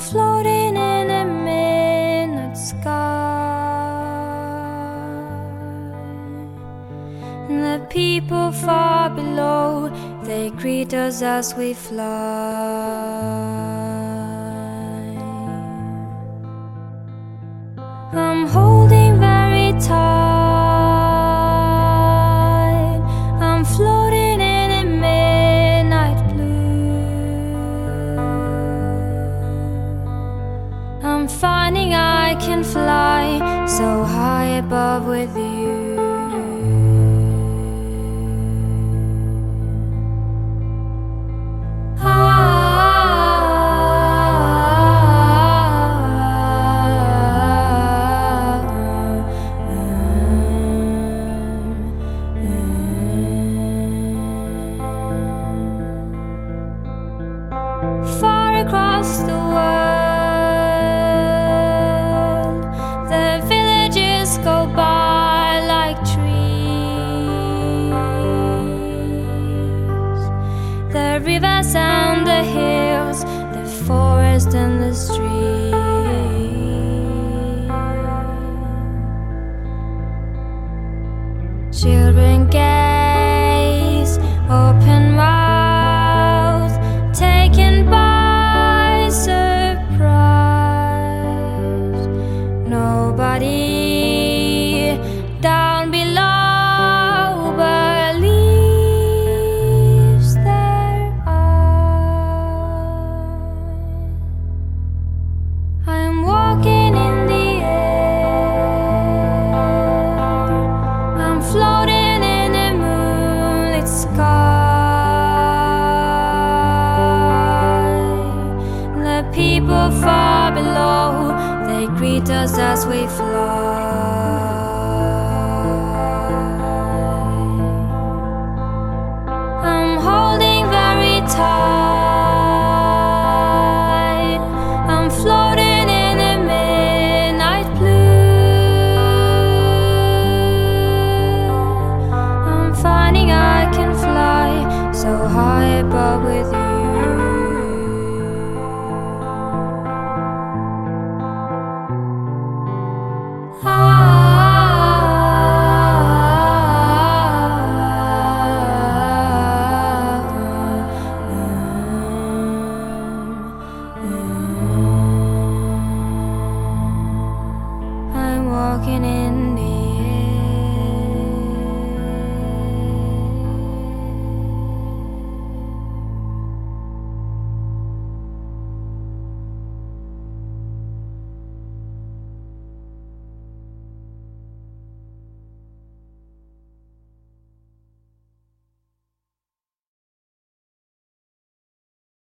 floating in a midnight sky. And the people far below, they greet us as we fly. I'm holding very tight. I'm floating in a midnight blue. I'm finding I can fly so high above with you. Far across the world, the villages go by like trees. The rivers and the hills, the forest and the street. Children gaze, open mouth, taken by surprise. Nobody down below believes their eyes. I am walking in the air. I'm floating in a moonlit sky. The people far below, they greet us as we fly. I'm holding very tight.